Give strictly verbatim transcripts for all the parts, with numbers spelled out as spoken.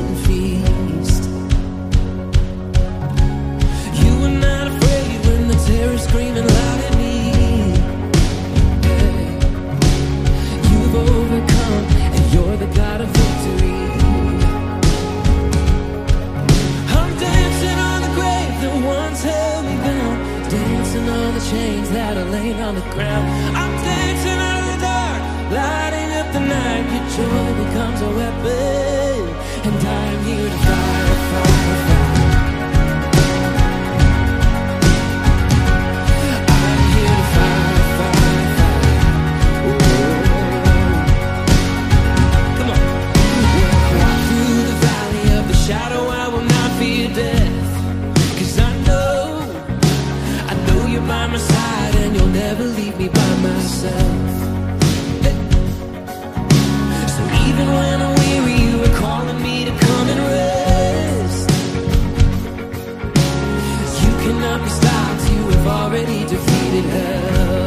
and feast. You were not afraid when the terror screaming loud at me. Yeah. You've overcome, and you're the God of victory. I'm dancing on the grave that once held me down, dancing on the chains that are laying on the ground. I'm dancing out of the dark, lighting up the night. Your joy becomes a weapon, and I'm here to fire, fire, fire. I'm here to fire, fire, fire. Whoa. Come on. When I walk through the valley of the shadow, I will not fear death, 'cause I know, I know you're by my side, and you'll never leave me by myself. So even when I'm weary, you are calling me to come and rest. You cannot be stopped, you have already defeated hell,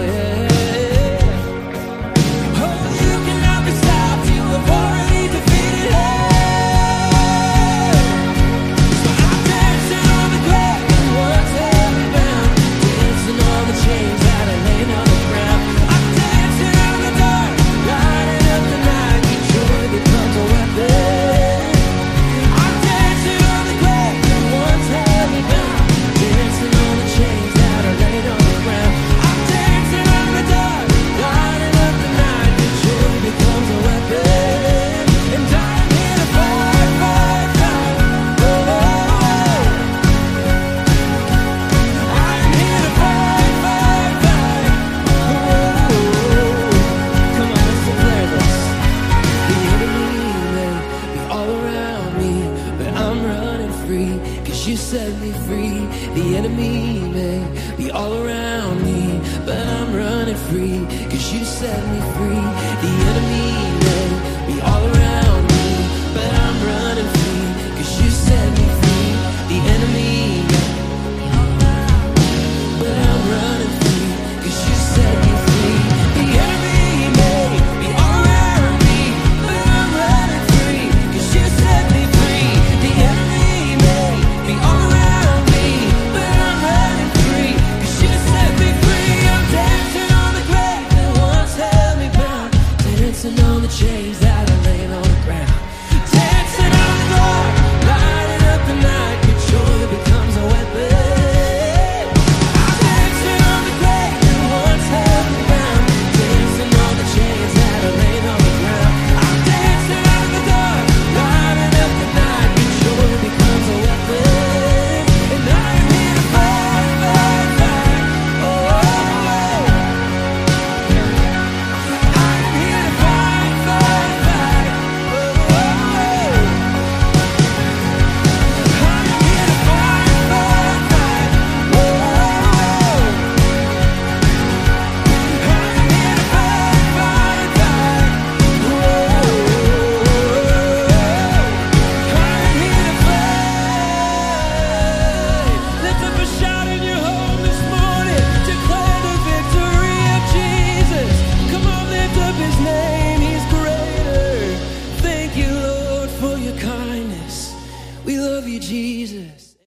yeah. Oh, you cannot be stopped, you have already defeated hell. So I'm dancing on the grave that once held me bound, dancing on the chains that are laying on the ground. I'm dancing out of the dark, lighting up the night. Your joy becomes a weapon. I'm dancing on the grave that once held me bound, dancing on the chains that are laying on the ground. I'm dancing out of the dark, lighting up the night. Your joy becomes a weapon, and I'm here to fight, fight, fight. Oh, I'm here to fight, fight, fight. Oh, come on, let's declare this. The enemy may be all around me, but I'm running free, 'cause you set me free. The enemy may be all around me, but I'm running free, 'cause you set me free. The enemy